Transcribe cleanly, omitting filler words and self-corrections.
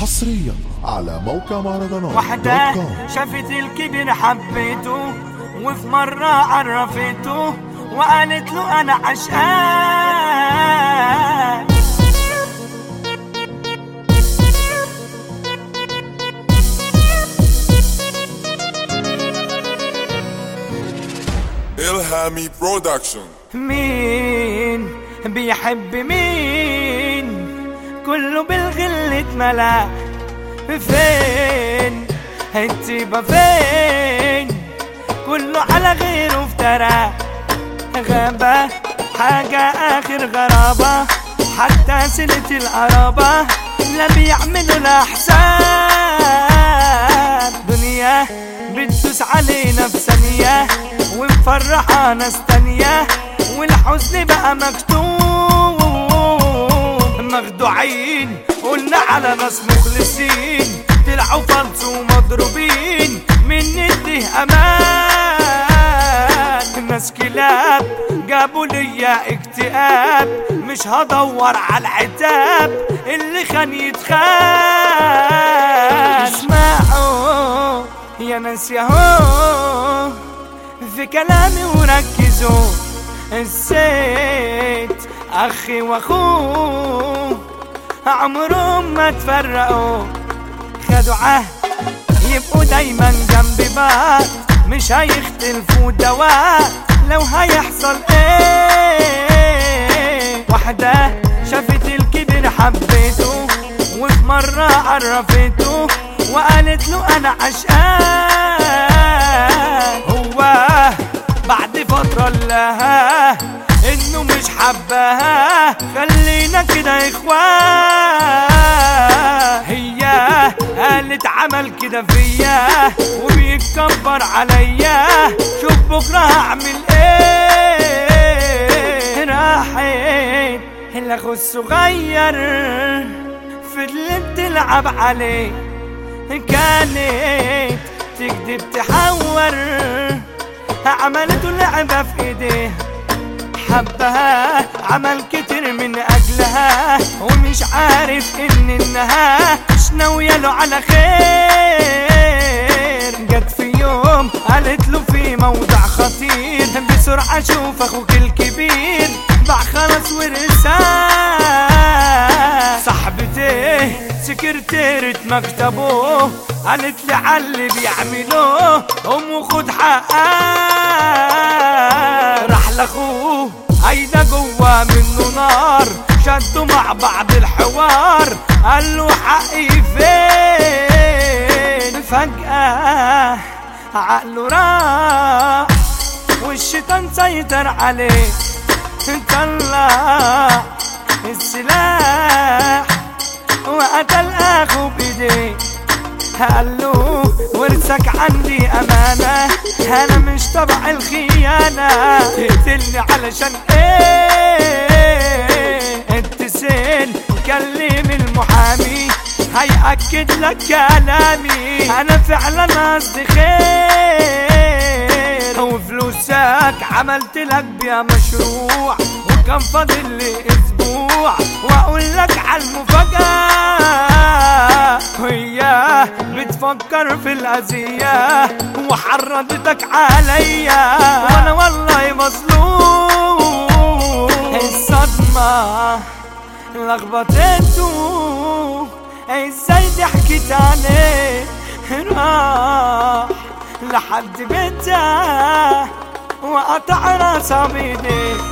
حصريا على موقع مهرجانات وحدة شافت الكبير حبيته، وفي مرة عرفته وقالت له أنا عشقان. إلهامي برودكشن. مين بيحب مين؟ كله بالغل اتملى. فين الطيبة فين؟ كله على غيره افترى. غابة حاجة آخر غرابة، حتى سنة القرابة لا بيعملوا الأحسان. دنيا بتدوس علينا في ثانية ومفرحة ناس تانية، والحزن بقى مكتوب. مخدوعين قلنا على ناس مخلصين، طلعوا فلس ومضروبين من نديه امان. ناس كلاب جابوا ليا اكتئاب، مش هدور على العتاب اللي خان يتخان. اسمعوا يا ناس ياهو في كلامي وركزوا، الست اخي واخوه عمرهم ما تفرقوا. خدوا عهد يبقوا دايما جنب بعض، مش هيختلفوا دواء لو هيحصل ايه. واحدة شافت الكبير حبيته، وفي مرة عرفته وقالت له انا عشقان. هو بعد فترة لها انه مش حبها، خلينا كده اخوان. هي قالت عمل كده فيا وبيتكبر عليا، شوف بكره هعمل ايه. راحت الاخو الصغير فضلت تلعب عليه، كانت تكذب تحور، عملته لعبة في ايديه. حبها عمل كتير من اجلها، ومش عارف انها مش ناوية له على خير. جت في يوم قالت له في موضع خطير، بسرعة شوف اخوك الكبير باع خلاص ورثاه. صاحبتي سكرتيرة مكتبه قالت لي عاللي بيعملوه، قوم خد حقها. راح لاخوه هيدا جوا منه نار، شدوا مع بعض الحوار، قال له حقي فين؟ فجأة عقله راح والشيطان سيطر عليه، طلع السلاح وقتل اخوه بايديه. قال له ورثك عندي امانه، انا مش تبع الخيانه، تقتلني علشان ايه؟ اتصل كلم المحامي هيأكد لك كلامي، انا فعلا قصدي خير. وفلوسك عملت لك بيها مشروع، وكان فاضل لي اسبوع واقول لك على المفاجأة. وهي بتفكر في الأذية وحرضتك عليا، وانا والله مظلوم. الصدمة لخبطته، ازاي ضحكت عليه. راح لحد بيتها وقطع راسها بايديه،